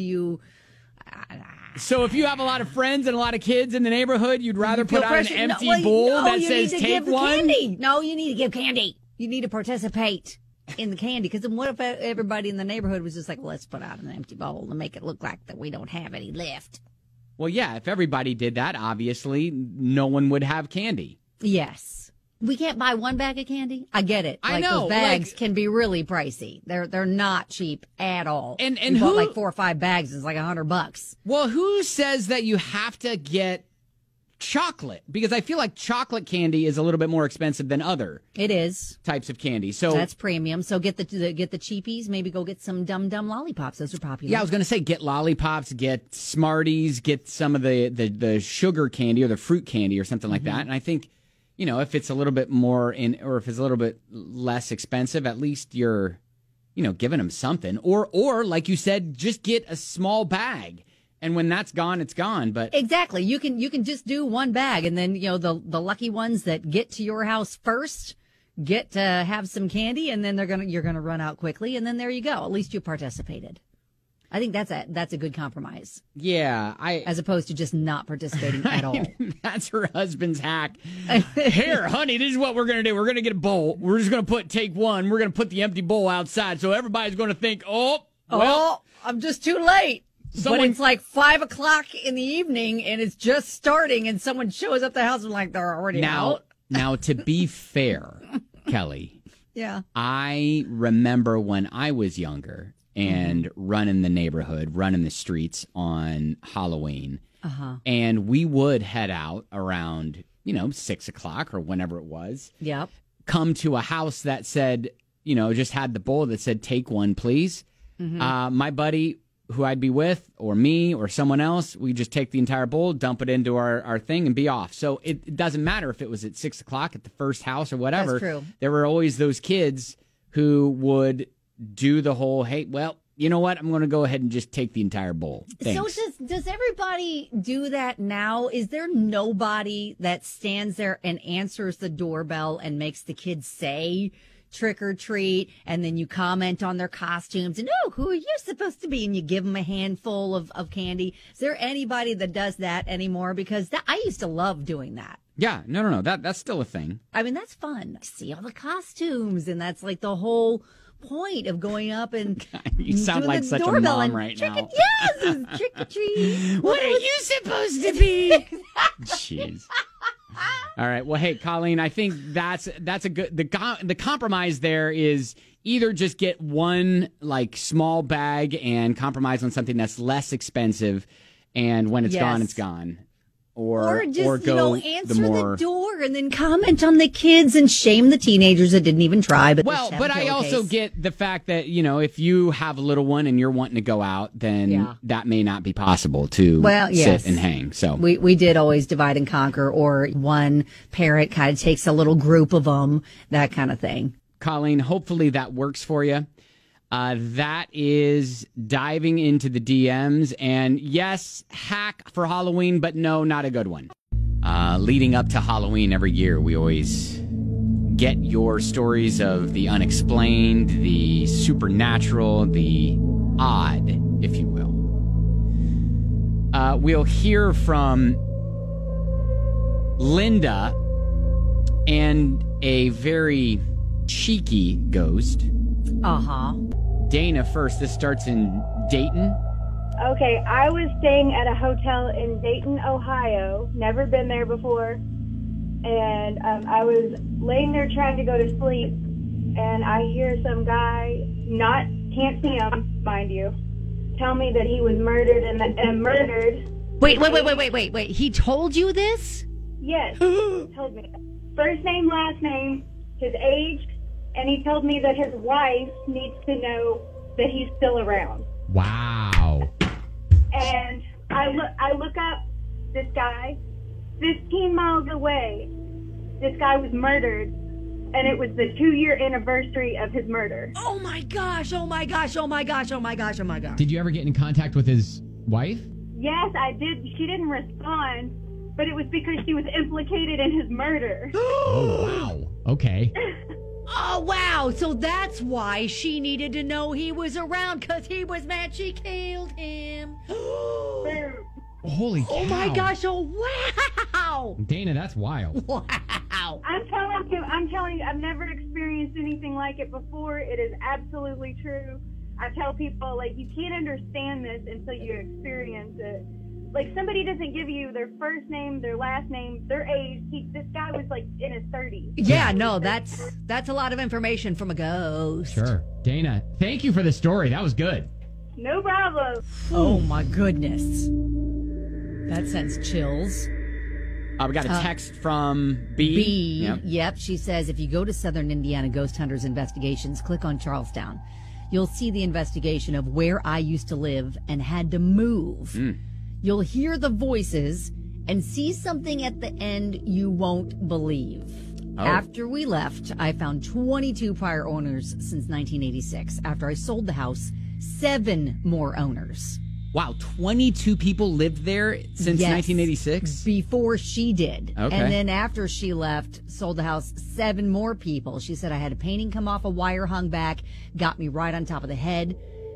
So if you have a lot of friends and a lot of kids in the neighborhood, you'd rather put out an empty bowl that says "Take one"? Candy. No, you need to give candy. You need to participate in the candy, because then what if everybody in the neighborhood was just like, let's put out an empty bowl and make it look like that we don't have any left? Well, yeah, if everybody did that, obviously no one would have candy. Yes. We can't buy one bag of candy. I get it. I know. Those bags can be really pricey. They're not cheap at all. And we bought like 4 or 5 bags. It's like $100. Well, who says that you have to get chocolate? Because I feel like chocolate candy is a little bit more expensive than other types of candy. So that's premium. So get the cheapies. Maybe go get some Dum Dum lollipops. Those are popular. Yeah, I was going to say get lollipops, get Smarties, get some of the sugar candy or the fruit candy or something like that. And I think, if it's a little bit more or if it's a little bit less expensive, at least you're, giving them something. Or like you said, just get a small bag. And when that's gone, it's gone. But exactly, you can just do one bag, and then the lucky ones that get to your house first get to have some candy, and then you're gonna run out quickly, and then there you go. At least you participated. I think that's a good compromise. Yeah, as opposed to just not participating at all. That's her husband's hack. Here, honey, this is what we're going to do. We're going to get a bowl. We're just going to take one. We're going to put the empty bowl outside. So everybody's going to think, I'm just too late. But it's like 5 o'clock in the evening and it's just starting and someone shows up the house and like they're already out. Now, to be fair, Kelly. Yeah. I remember when I was younger and running the neighborhood, running the streets on Halloween. And we would head out around, 6 o'clock or whenever it was. Yep. Come to a house that said, just had the bowl that said, take one, please. My buddy who I'd be with or me or someone else, we just take the entire bowl, dump it into our thing and be off. So it doesn't matter if it was at 6 o'clock at the first house or whatever. That's true. There were always those kids who would do the whole, hey, well, you know what? I'm going to go ahead and just take the entire bowl. Thanks. So does everybody do that now? Is there nobody that stands there and answers the doorbell and makes the kids say trick or treat, and then you comment on their costumes and, who are you supposed to be? And you give them a handful of candy. Is there anybody that does that anymore? Because I used to love doing that. Yeah, no. That's still a thing. I mean, that's fun. See all the costumes, and that's like the whole point of going up and you sound like such a mom right now. Yes, trick or treat. What are you supposed to be? Jeez. All right. Well, hey, Colleen, I think that's a good. The compromise there is either just get one like small bag and compromise on something that's less expensive, and when it's gone, it's gone. Or just, go answer the door and then comment on the kids and shame the teenagers that didn't even try. But I also get the fact that, if you have a little one and you're wanting to go out, then that may not be possible to sit and hang. So we did always divide and conquer, or one parent kind of takes a little group of them, that kind of thing. Colleen, hopefully that works for you. That is diving into the DMs, and yes, hack for Halloween, but no, not a good one. Leading up to Halloween every year, we always get your stories of the unexplained, the supernatural, the odd, if you will. We'll hear from Linda and a very cheeky ghost. Dana first. This starts in Dayton. Okay, I was staying at a hotel in Dayton, Ohio. Never been there before. And I was laying there trying to go to sleep, and I hear some guy, can't see him, mind you, tell me that he was murdered and murdered. Wait. He told you this? Yes, he told me. First name, last name, his age, and he told me that his wife needs to know that he's still around. Wow. And I look up this guy, 15 miles away. This guy was murdered, and it was the 2-year anniversary of his murder. Oh my gosh. Did you ever get in contact with his wife? Yes, I did. She didn't respond, but it was because she was implicated in his murder. Oh, wow. Okay. Oh, wow. So that's why she needed to know he was around, because he was mad she killed him. Holy cow. Oh, my gosh. Oh, wow. Dana, that's wild. Wow. I'm telling you, I've never experienced anything like it before. It is absolutely true. I tell people, you can't understand this until you experience it. Somebody doesn't give you their first name, their last name, their age. This guy was, in his 30s. Yeah, no, that's a lot of information from a ghost. Sure. Dana, thank you for the story. That was good. No problem. Oh, my goodness. That sends chills. We got a text from B. Yep. She says, if you go to Southern Indiana Ghost Hunters Investigations, click on Charlestown. You'll see the investigation of where I used to live and had to move. You'll hear the voices and see something at the end you won't believe. Oh. After we left, I found 22 prior owners since 1986. After I sold the house, 7 more owners. Wow, 22 people lived there since 1986? Before she did. Okay. And then after she left, sold the house, 7 more people. She said I had a painting come off a wire hung back, got me right on top of the head.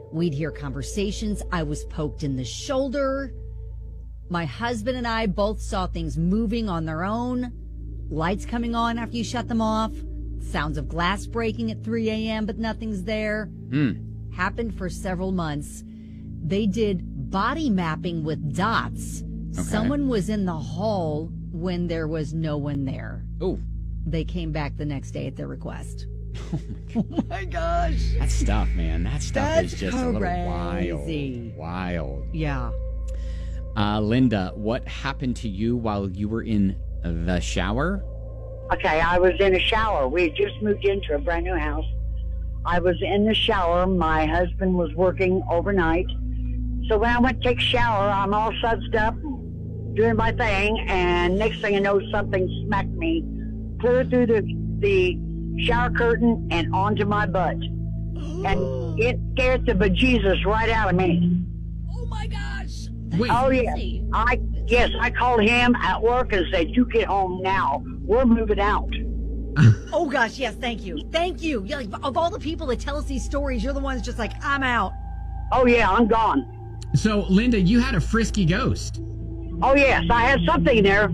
We'd hear conversations. I was poked in the shoulder. My husband and I both saw things moving on their own. Lights coming on after you shut them off. Sounds of glass breaking at 3 a.m., but nothing's there. Happened for several months. They did body mapping with dots. Okay. Someone was in the hall when there was no one there. Oh. They came back the next day at their request. Oh my gosh. That stuff, man. That stuff That's is just a little crazy. wild. Yeah. Linda, what happened to you while you were in the shower? Okay, I was in a shower. We had just moved into a brand new house. I was in the shower. My husband was working overnight. So when I went to take a shower, I'm all sudsed up, doing my thing, and next thing I know, something smacked me clear through the shower curtain and onto my butt. And it scared the bejesus right out of me. Oh my gosh. Wait. Oh, yes. I called him at work and said, you get home now. We're moving out. Oh gosh, yes, thank you. Thank you. Yeah, like, of all the people that tell us these stories, you're the ones just like, I'm out. Oh, yeah, I'm gone. So, Linda, you had a frisky ghost. Oh, yes, I had something there.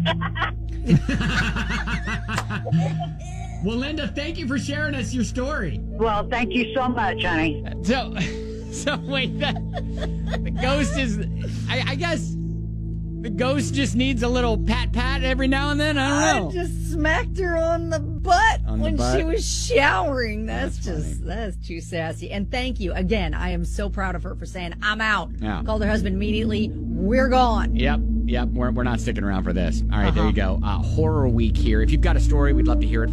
Well, Linda, thank you for sharing us your story. Well, thank you so much, honey. So wait, the ghost is, I guess the ghost just needs a little pat every now and then. I don't know. I just smacked her on the butt when she was showering. That's too sassy. And thank you. Again, I am so proud of her for saying, I'm out. Yeah. Called her husband immediately. We're gone. Yep. We're not sticking around for this. All right, There you go. Horror Week here. If you've got a story, we'd love to hear it.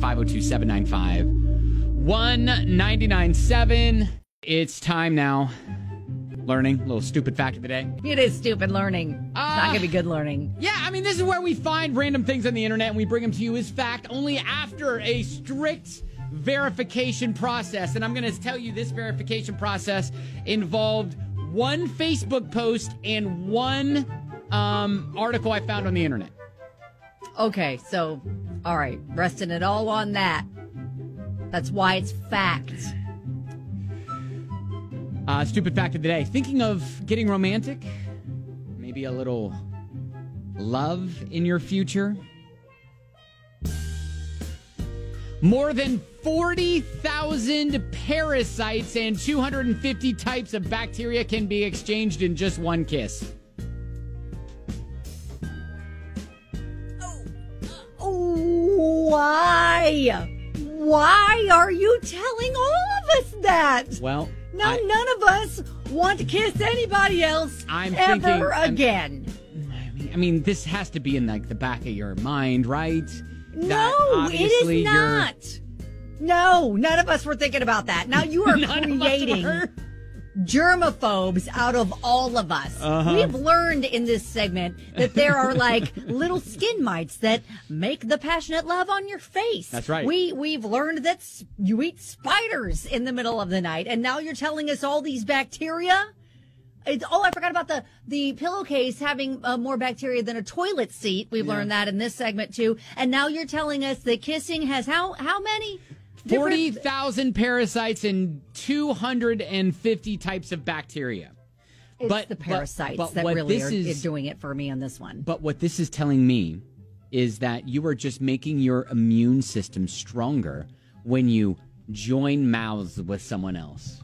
502-795-1997. It's time now. Learning. A little stupid fact of the day. It is stupid learning. It's not going to be good learning. Yeah, I mean, this is where we find random things on the internet and we bring them to you as fact only after a strict verification process. And I'm going to tell you this verification process involved one Facebook post and one article I found on the internet. Okay, so, all right, resting it all on that. That's why it's fact. Stupid fact of the day. Thinking of getting romantic? Maybe a little love in your future? More than 40,000 parasites and 250 types of bacteria can be exchanged in just one kiss. Why? Why are you telling all of us that? Well, now none of us want to kiss anybody else again. I mean, this has to be in like the back of your mind, right? No, it is not. No, none of us were thinking about that. Now you are creating germaphobes out of all of us. We've learned in this segment that there are like little skin mites that make the passionate love on your face. That's right. We've learned that you eat spiders in the middle of the night, and now you're telling us all these bacteria. I forgot about the pillowcase having more bacteria than a toilet seat. We've learned that in this segment too. And now you're telling us that kissing has how many? 40,000 parasites and 250 types of bacteria. It's the parasites that really are doing it for me on this one. But what this is telling me is that you are just making your immune system stronger when you join mouths with someone else.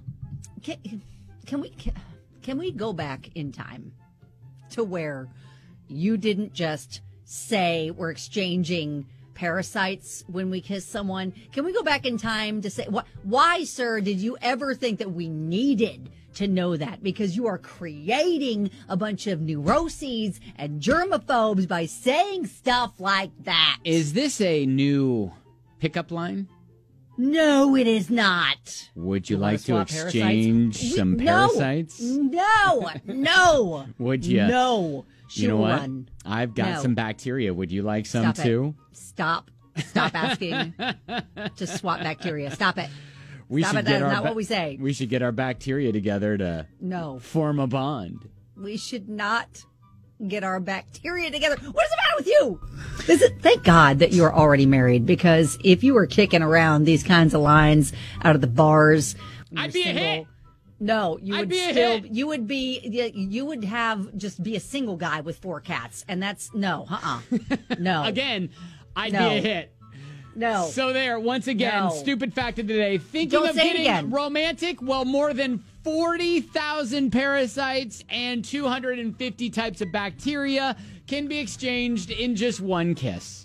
Can we go back in time to where you didn't just say we're exchanging parasites when we kiss someone? Can we go back in time to say, why, sir, did you ever think that we needed to know that? Because you are creating a bunch of neuroses and germaphobes by saying stuff like that. Is this a new pickup line? No, it is not. Would you like to exchange some parasites? No. Would you? No. You know what? Run. I've got some bacteria. Would you like some too? Stop asking to swap bacteria. Stop it. That is not what we say. We should get our bacteria together to form a bond. We should not get our bacteria together. What is the matter with you? Thank God that you're already married, because if you were kicking around these kinds of lines out of the bars, I'd be a hit. No, you I'd would be a still. hit. You would have just be a single guy with 4 cats, and that's no. No. Again, I'd No. be a hit. No. So there, once again, No. stupid fact of the day. Thinking Don't of say it getting again. romantic? Well, more than 40,000 parasites and 250 types of bacteria can be exchanged in just one kiss.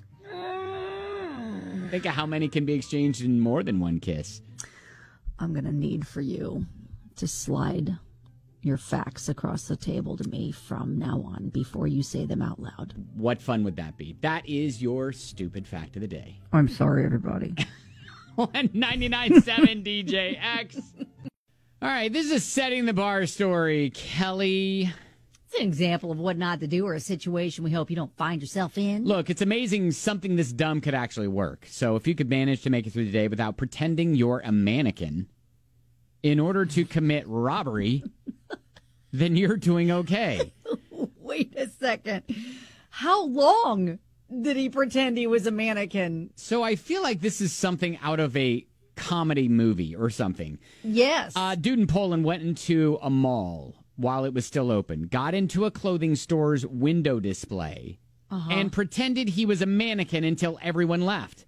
Think of how many can be exchanged in more than one kiss. I'm going to need for you to slide your facts across the table to me from now on before you say them out loud. What fun would that be? That is your stupid fact of the day. I'm sorry, everybody. On 99.7 DJX. All right, this is a setting the bar story, Kelly. It's an example of what not to do or a situation we hope you don't find yourself in. Look, it's amazing something this dumb could actually work. So if you could manage to make it through the day without pretending you're a mannequin in order to commit robbery, then you're doing okay. Wait a second. How long did he pretend he was a mannequin? So I feel like this is something out of a comedy movie or something. Yes. Dude in Poland went into a mall while it was still open, got into a clothing store's window display, and pretended he was a mannequin until everyone left.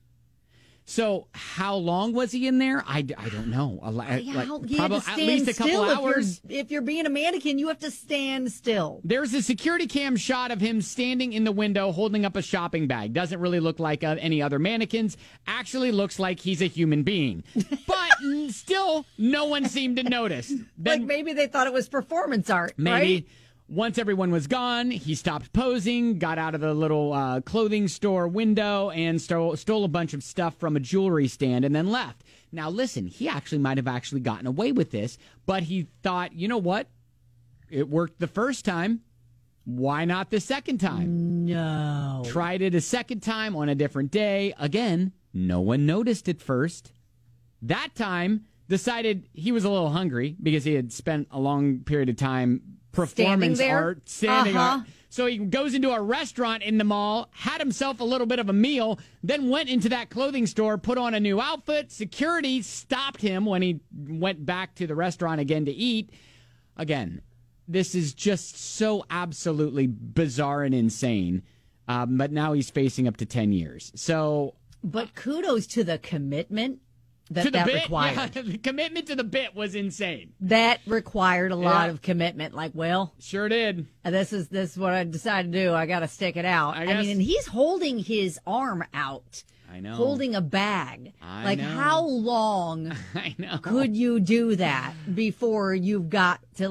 So how long was he in there? I don't know. Probably at least a couple hours. If you're being a mannequin, you have to stand still. There's a security cam shot of him standing in the window holding up a shopping bag. Doesn't really look like any other mannequins. Actually looks like he's a human being. But still, no one seemed to notice. Like maybe they thought it was performance art, Maybe. right? Once everyone was gone, he stopped posing, got out of the little clothing store window, and stole a bunch of stuff from a jewelry stand and then left. Now, listen, he actually might have actually gotten away with this, but he thought, you know what? It worked the first time. Why not the second time? No. Tried it a second time on a different day. Again, no one noticed it first. That time, decided he was a little hungry because he had spent a long period of time performance art, standing art. So he goes into a restaurant in the mall, had himself a little bit of a meal, then went into that clothing store, put on a new outfit. Security stopped him when he went back to the restaurant again to eat. Again, this is just so absolutely bizarre and insane. But now he's facing up to 10 years. So, but kudos to the commitment that bit, required. Yeah, the commitment to the bit was insane. That required a lot of commitment. Like, well, sure did. This is what I decided to do. I got to stick it out. I mean, and he's holding his arm out. I know. Holding a bag. I know. How long I know. could you do that before you've got to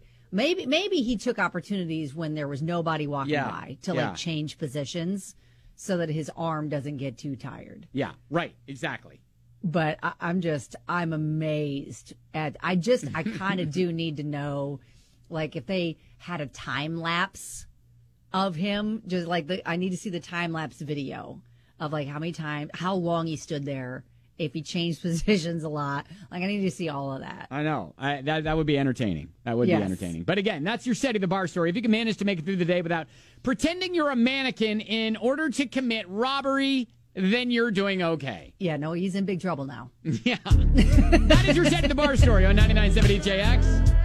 maybe he took opportunities when there was nobody walking by to change positions so that his arm doesn't get too tired. Yeah, right. Exactly. But I'm amazed at, I kind of do need to know, like, if they had a time lapse of him, just like, I need to see the time lapse video of, like, how long he stood there, if he changed positions a lot. Like, I need to see all of that. I know. That would be entertaining. That would be entertaining. But again, that's your setting the bar story. If you can manage to make it through the day without pretending you're a mannequin in order to commit robbery, then you're doing okay. Yeah, no, he's in big trouble now. Yeah. That is your setting the bar story on 99.7 DJX.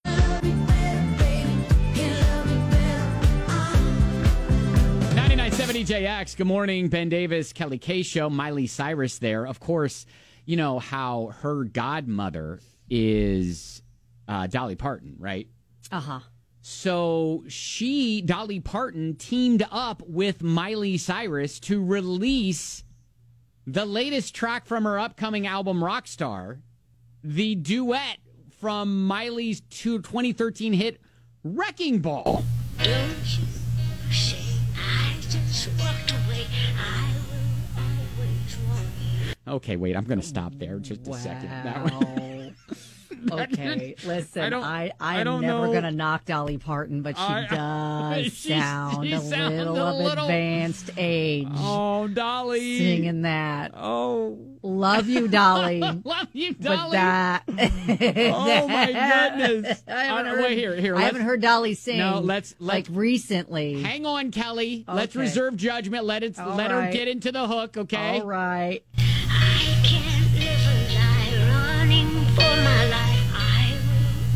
99.7 DJX. Good morning, Ben Davis, Kelly K. Show, Miley Cyrus there. Of course, you know how her godmother is Dolly Parton, right? Uh-huh. So Dolly Parton, teamed up with Miley Cyrus to release the latest track from her upcoming album, Rockstar, the duet from Miley's 2013 hit, Wrecking Ball. Don't you say I just walked away. I will always want you. Okay, wait, I'm going to stop there just a second. That one. Okay, listen, I'm don't never know. going to knock Dolly Parton, but she does sound a little of advanced age. Oh, Dolly. Singing that. Oh. Love you, Dolly. Love you, Dolly. But that. Oh, my goodness. I haven't Wait, heard Dolly sing. No, let's like recently. Hang on, Kelly. Okay. Let's reserve judgment. Let her get into the hook, okay? All right. I can't live a lie running for my life. I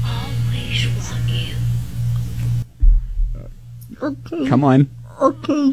Okay. Come on. Okay.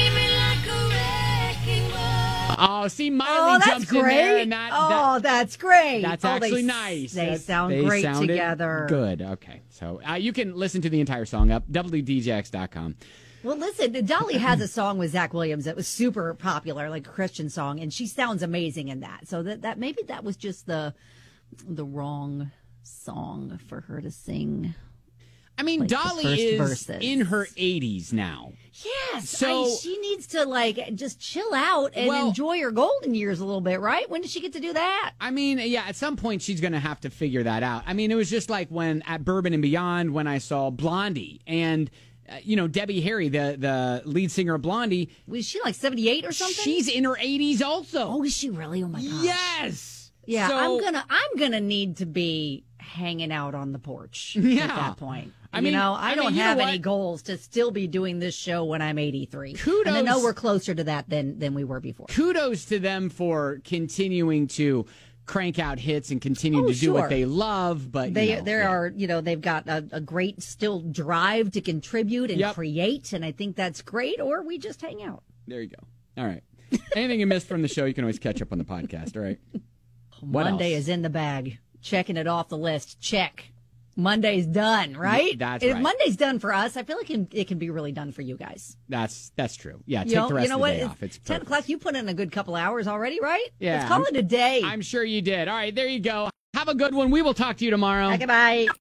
Oh, see, Miley that's jumps in there, great. and that's great. That's Oh, actually they, nice. They sound great sounded together. Good. Okay, so you can listen to the entire song up wdjx.com. Well, listen, Dolly has a song with Zach Williams that was super popular, like a Christian song, and she sounds amazing in that. So that maybe that was just the wrong song for her to sing. I mean, like, Dolly is in her 80s now. Yes, so she needs to just chill out and enjoy her golden years a little bit, right? When did she get to do that? I mean, yeah, at some point she's going to have to figure that out. I mean, it was just like when at Bourbon and Beyond when I saw Blondie and. Debbie Harry, the lead singer of Blondie. Was she like 78 or something? She's in her 80s also. Oh, is she really? Oh, my gosh. Yes. Yeah, So, I'm gonna need to be hanging out on the porch Yeah. at that point. I mean, I don't have any what? goals to still be doing this show when I'm 83. Kudos. And I know we're closer to that than we were before. Kudos to them for continuing to crank out hits and continue to do what they love, but they've got a great still drive to contribute and create, and I think that's great. Or we just hang out. There you go. All right. Anything you missed from the show, you can always catch up on the podcast. All right. What Monday else? is in the bag. Checking it off the list. Check. Monday's done, right? That's If right. Monday's done for us, I feel like it can be really done for you guys. That's true. Yeah, take the rest of the day off. It's 10 o'clock. You put in a good couple hours already, right? Yeah, Let's call it a day. I'm sure you did. All right, there you go. Have a good one. We will talk to you tomorrow. Goodbye.